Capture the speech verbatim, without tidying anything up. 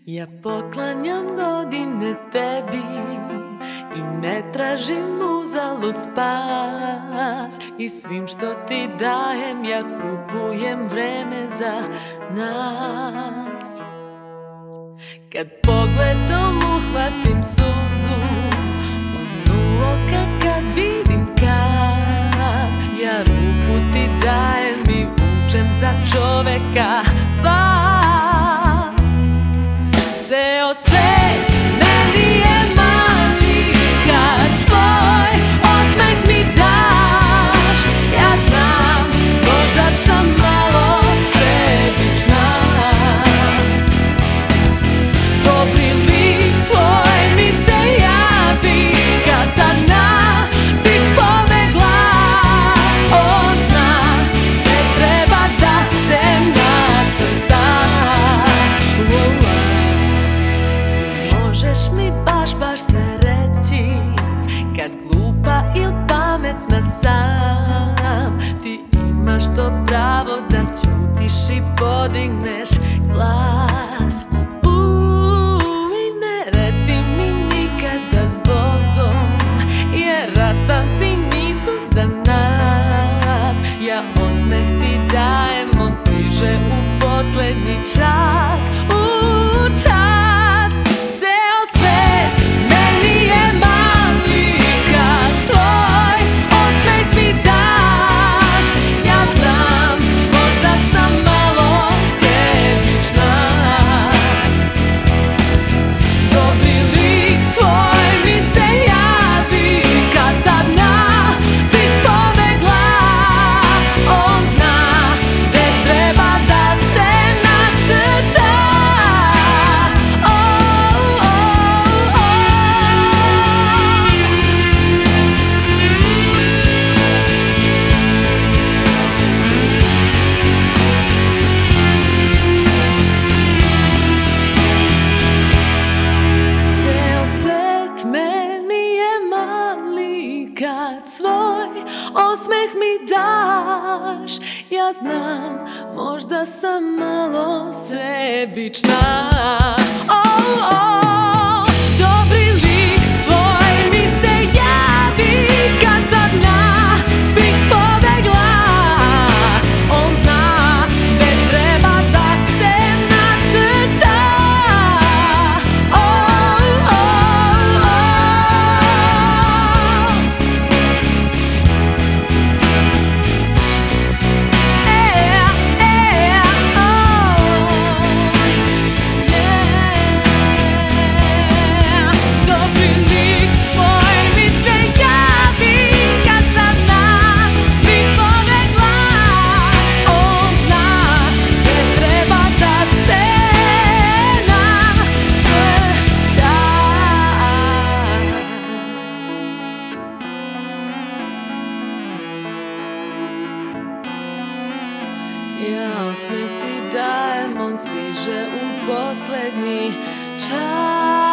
Ja poklanjam godine tebi i ne tražim uzalud spas, i svim što ti dajem ja kupujem vreme za nas. Kad pogledom uhvatim suzu u dnu oka, kad vidim kad ja ruku ti dajem i vučem za čoveka dva. Ceo svet meni je mali kad svoj osmeh mi daš. Ja znam, možda sam malo sebična. Dobri lik tvoj mi se javi kad sad na bih pobegla. On zna, ne treba da se nacrta. Možeš mi baš, baš sve reći kad glupa ili pametna sam. Ti imaš to pravo da ćutiš i podigneš glas. Uuu, i ne reci mi nikada zbogom, jer rastanci nisu za nas. Ja osmeh ti dajem, on stiže u poslednji čas. U čas. Kad svoj osmeh mi daš, ja znam, možda sam malo sebična. Oh, oh, dobri lik tvoj mi se javi kad sad na bih pobegla. On zna, ne treba da se nacrta. Oh, oh, oh. Ja osmeh ti dajem, on stiže u poslednji čas.